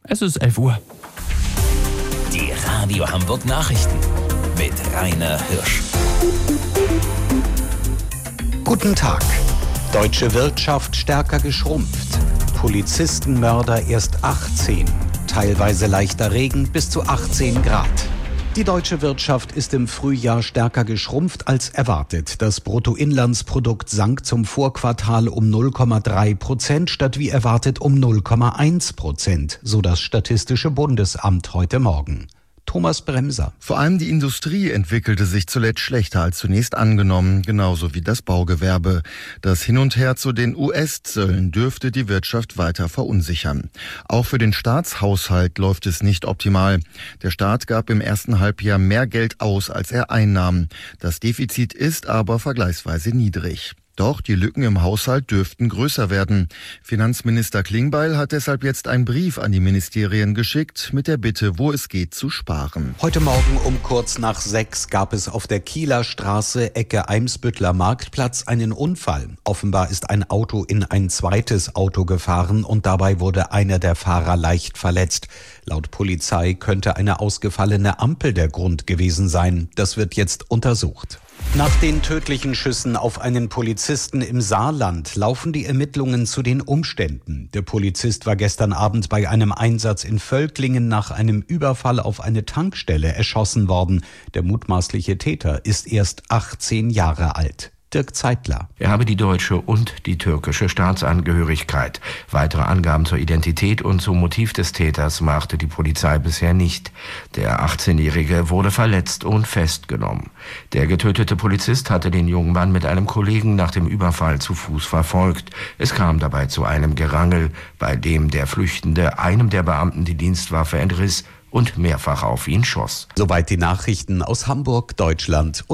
Es ist 11 Uhr. Die Radio Hamburg Nachrichten mit Rainer Hirsch. Guten Tag. Deutsche Wirtschaft stärker geschrumpft. Polizistenmörder erst 18. Teilweise leichter Regen bis zu 18 Grad. Die deutsche Wirtschaft ist im Frühjahr stärker geschrumpft als erwartet. Das Bruttoinlandsprodukt sank zum Vorquartal um 0,3% statt wie erwartet um 0,1%, so das Statistische Bundesamt heute Morgen. Thomas Bremser. Vor allem die Industrie entwickelte sich zuletzt schlechter als zunächst angenommen, genauso wie das Baugewerbe. Das Hin und Her zu den US-Zöllen dürfte die Wirtschaft weiter verunsichern. Auch für den Staatshaushalt läuft es nicht optimal. Der Staat gab im ersten Halbjahr mehr Geld aus, als er einnahm. Das Defizit ist aber vergleichsweise niedrig. Doch die Lücken im Haushalt dürften größer werden. Finanzminister Klingbeil hat deshalb jetzt einen Brief an die Ministerien geschickt mit der Bitte, wo es geht, zu sparen. Heute Morgen um kurz nach 6 gab es auf der Kieler Straße, Ecke Eimsbütteler Marktplatz, einen Unfall. Offenbar ist ein Auto in ein zweites Auto gefahren und dabei wurde einer der Fahrer leicht verletzt. Laut Polizei könnte eine ausgefallene Ampel der Grund gewesen sein. Das wird jetzt untersucht. Nach den tödlichen Schüssen auf einen Polizisten im Saarland laufen die Ermittlungen zu den Umständen. Der Polizist war gestern Abend bei einem Einsatz in Völklingen nach einem Überfall auf eine Tankstelle erschossen worden. Der mutmaßliche Täter ist erst 18 Jahre alt. Dirk Zeitler. Er habe die deutsche und die türkische Staatsangehörigkeit. Weitere Angaben zur Identität und zum Motiv des Täters machte die Polizei bisher nicht. Der 18-Jährige wurde verletzt und festgenommen. Der getötete Polizist hatte den jungen Mann mit einem Kollegen nach dem Überfall zu Fuß verfolgt. Es kam dabei zu einem Gerangel, bei dem der Flüchtende einem der Beamten die Dienstwaffe entriss und mehrfach auf ihn schoss. Soweit die Nachrichten aus Hamburg, Deutschland.